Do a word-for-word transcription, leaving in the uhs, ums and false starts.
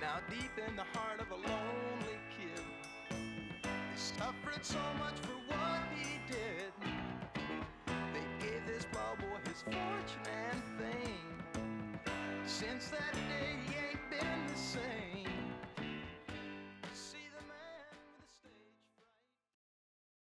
Now deep in the heart of a lonely kid, he suffered so much for what he did. They gave this ball boy his fortune and fame. Since that day